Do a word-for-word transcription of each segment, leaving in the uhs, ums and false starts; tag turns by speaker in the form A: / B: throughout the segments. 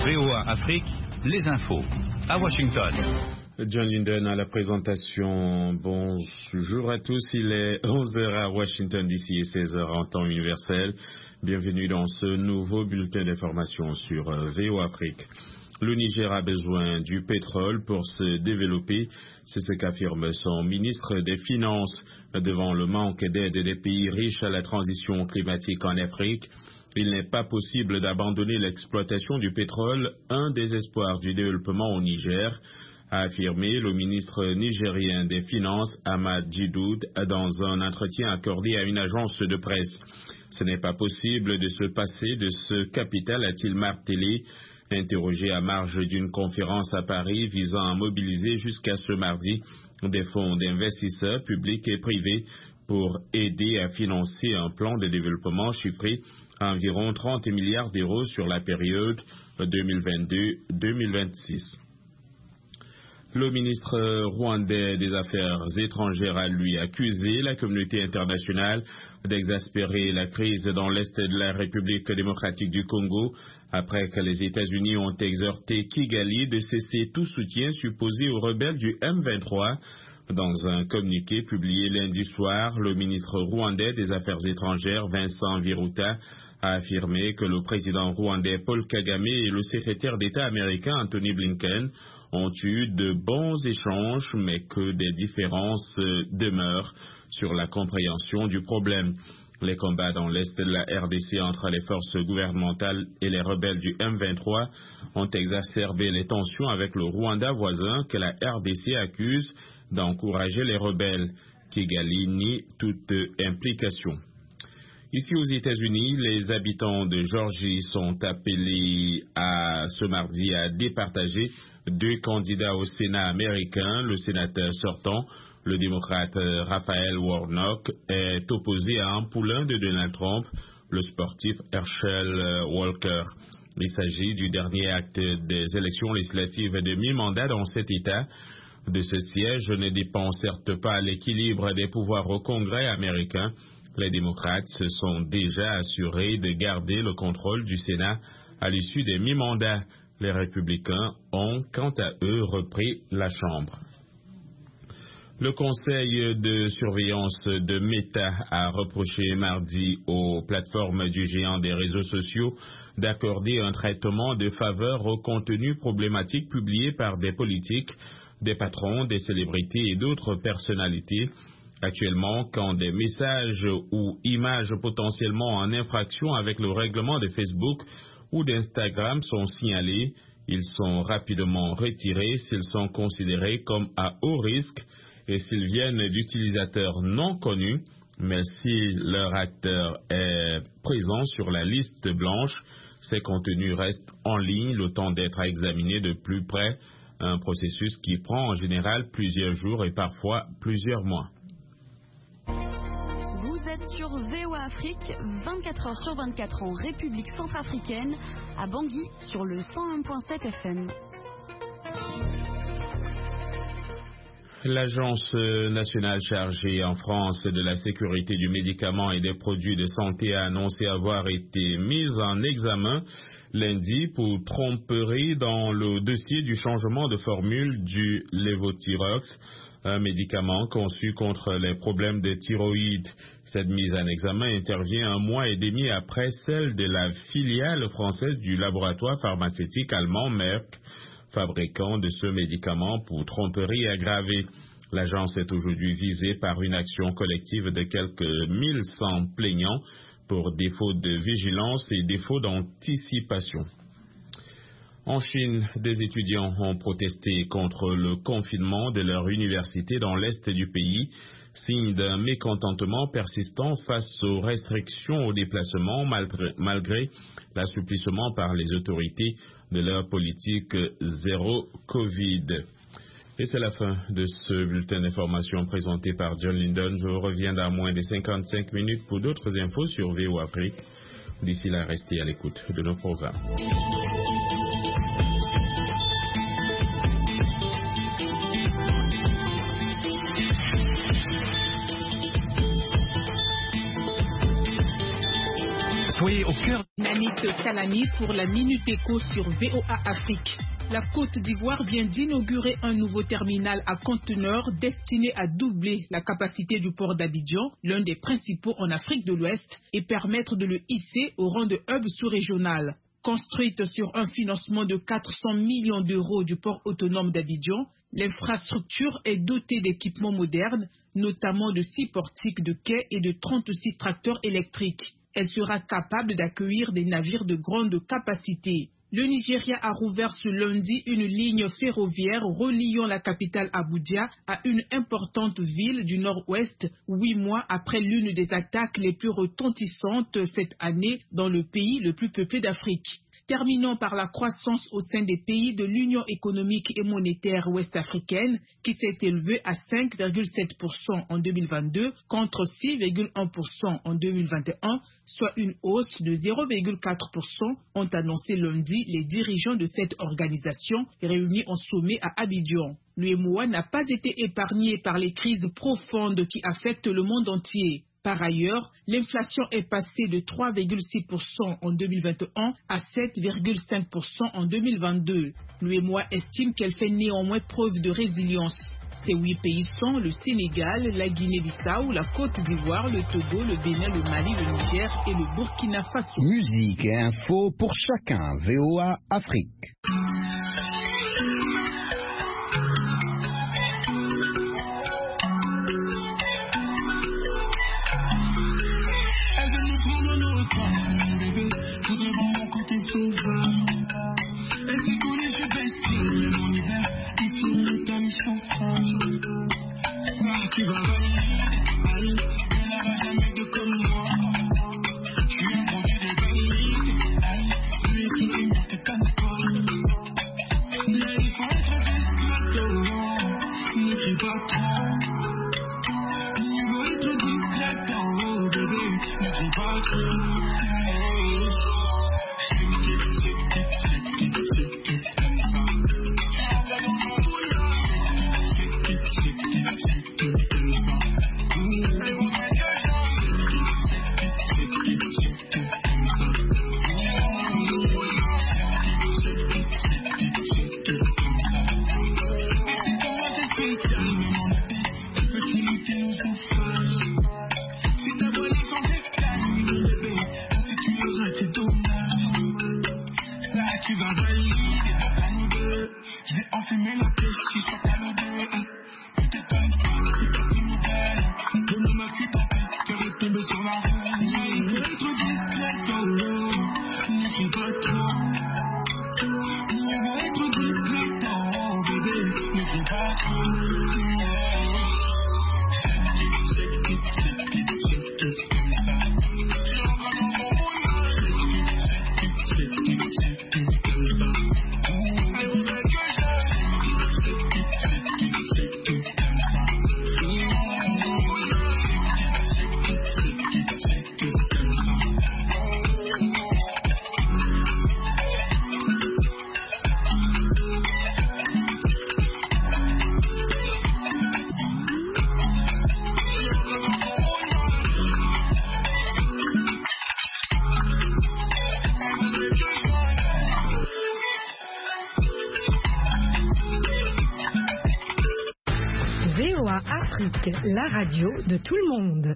A: V O A Afrique, les infos. À Washington.
B: John Linden à la présentation. Bonjour à tous, il est onze heures à Washington D C et seize heures en temps universel. Bienvenue dans ce nouveau bulletin d'information sur V O A Afrique. Le Niger a besoin du pétrole pour se développer, c'est ce qu'affirme son ministre des Finances devant le manque d'aide des pays riches à la transition climatique en Afrique. Il n'est pas possible d'abandonner l'exploitation du pétrole, un des espoirs du développement au Niger, a affirmé le ministre nigérien des Finances, Ahmad Jidoud, dans un entretien accordé à une agence de presse. Ce n'est pas possible de se passer de ce capital, a-t-il martelé, interrogé à marge d'une conférence à Paris visant à mobiliser jusqu'à ce mardi des fonds d'investisseurs publics et privés pour aider à financer un plan de développement chiffré à environ trente milliards d'euros sur la période deux mille vingt-deux à deux mille vingt-six. Le ministre rwandais des Affaires étrangères a lui accusé la communauté internationale d'exaspérer la crise dans l'est de la République démocratique du Congo après que les États-Unis ont exhorté Kigali de cesser tout soutien supposé aux rebelles du M vingt-trois. Dans un communiqué publié lundi soir, le ministre rwandais des Affaires étrangères, Vincent Biruta, a affirmé que le président rwandais Paul Kagame et le secrétaire d'État américain Anthony Blinken ont eu de bons échanges, mais que des différences demeurent sur la compréhension du problème. Les combats dans l'est de la R D C entre les forces gouvernementales et les rebelles du M vingt-trois ont exacerbé les tensions avec le Rwanda voisin que la R D C accuse d'encourager les rebelles. Kigali nie toute implication. Ici aux États-Unis, les habitants de Georgie sont appelés à ce mardi à départager deux candidats au Sénat américain. Le sénateur sortant, le démocrate Raphaël Warnock, est opposé à un poulain de Donald Trump, le sportif Herschel Walker. Il s'agit du dernier acte des élections législatives de mi-mandat dans cet État. De ce siège ne dépend certes pas l'équilibre des pouvoirs au Congrès américain. Les démocrates se sont déjà assurés de garder le contrôle du Sénat à l'issue des mi-mandats. Les républicains ont, quant à eux, repris la Chambre. Le conseil de surveillance de Meta a reproché mardi aux plateformes du géant des réseaux sociaux d'accorder un traitement de faveur aux contenus problématiques publiés par des politiques, des patrons, des célébrités et d'autres personnalités. Actuellement, quand des messages ou images potentiellement en infraction avec le règlement de Facebook ou d'Instagram sont signalés, ils sont rapidement retirés s'ils sont considérés comme à haut risque et s'ils viennent d'utilisateurs non connus, mais si leur acteur est présent sur la liste blanche, ces contenus restent en ligne le temps d'être examinés de plus près, un processus qui prend en général plusieurs jours et parfois plusieurs mois.
C: Vous êtes sur V O A Afrique, vingt-quatre heures sur vingt-quatre en République centrafricaine, à Bangui sur le cent un virgule sept F M.
B: L'Agence nationale chargée en France de la sécurité du médicament et des produits de santé a annoncé avoir été mise en examen lundi pour tromperie dans le dossier du changement de formule du Levothyrox, un médicament conçu contre les problèmes de thyroïde. Cette mise en examen intervient un mois et demi après celle de la filiale française du laboratoire pharmaceutique allemand Merck, fabricant de ce médicament pour tromperie aggravée. L'agence est aujourd'hui visée par une action collective de quelques mille cent plaignants pour défaut de vigilance et défaut d'anticipation. En Chine, des étudiants ont protesté contre le confinement de leur université dans l'est du pays, signe d'un mécontentement persistant face aux restrictions au déplacement malgré, malgré l'assouplissement par les autorités de leur politique zéro Covid. Et c'est la fin de ce bulletin d'information présenté par John Linden. Je reviens dans moins de cinquante-cinq minutes pour d'autres infos sur V O A Afrique. D'ici là, restez à l'écoute de nos programmes.
A: Soyez au cœur.
D: Nanit Kalani pour la Minute Éco sur V O A Afrique. La Côte d'Ivoire vient d'inaugurer un nouveau terminal à conteneurs destiné à doubler la capacité du port d'Abidjan, l'un des principaux en Afrique de l'Ouest, et permettre de le hisser au rang de hub sous-régional. Construite sur un financement de quatre cents millions d'euros du port autonome d'Abidjan, l'infrastructure est dotée d'équipements modernes, notamment de six portiques de quai et de trente-six tracteurs électriques. Elle sera capable d'accueillir des navires de grande capacité. Le Nigeria a rouvert ce lundi une ligne ferroviaire reliant la capitale Abuja à une importante ville du nord-ouest, huit mois après l'une des attaques les plus retentissantes cette année dans le pays le plus peuplé d'Afrique. Terminons par la croissance au sein des pays de l'Union économique et monétaire ouest-africaine qui s'est élevée à cinq virgule sept pour cent en deux mille vingt-deux contre six virgule un pour cent en deux mille vingt et un, soit une hausse de zéro virgule quatre pour cent, ont annoncé lundi les dirigeants de cette organisation réunis en sommet à Abidjan. L'U E M O A n'a pas été épargné par les crises profondes qui affectent le monde entier. Par ailleurs, l'inflation est passée de trois virgule six pour cent en deux mille vingt et un à sept virgule cinq pour cent en deux mille vingt-deux. L'U E M O A estime qu'elle fait néanmoins preuve de résilience. Ces huit pays sont le Sénégal, la Guinée-Bissau, la Côte d'Ivoire, le Togo, le Bénin, le Mali, le Niger et le Burkina Faso.
E: Musique et info pour chacun. V O A Afrique.
F: Tu vas venir, elle n'aura jamais de comme moi. Tu es un produit de vérité, tu es si une de canne. Là il faut être discret, ne crie pas trop. Il faut être discret, oh bébé, ne crie pas trop. Tu vas valider à nous deux. Je vais enfumer la pêche qui sort à nous deux. Ne t'étonne pas, c'est pas une nouvelle. Donne ma petite appel, tu es tombé sur la rue. Il faut être discret, oh, ne fais pas trop. Il faut être discret, oh, bébé, ne fais pas trop.
G: V O A Afrique, la radio de tout le monde.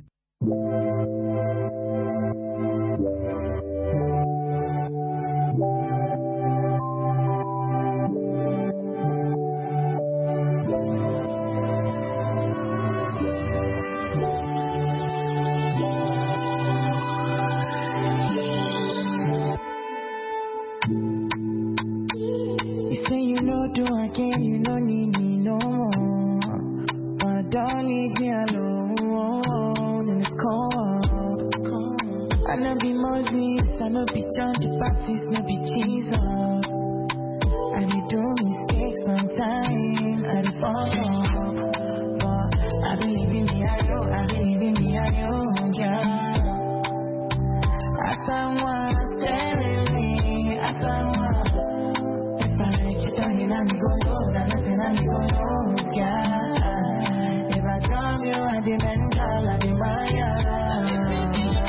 H: You say you know do again, you don't need me no more. But don't leave me alone in this cold. I know be Moses, I know be John the Baptist, no be Jesus. I dey do mistakes sometimes, I dey fall. But I believe in me, I know, I believe in me, I know, yeah.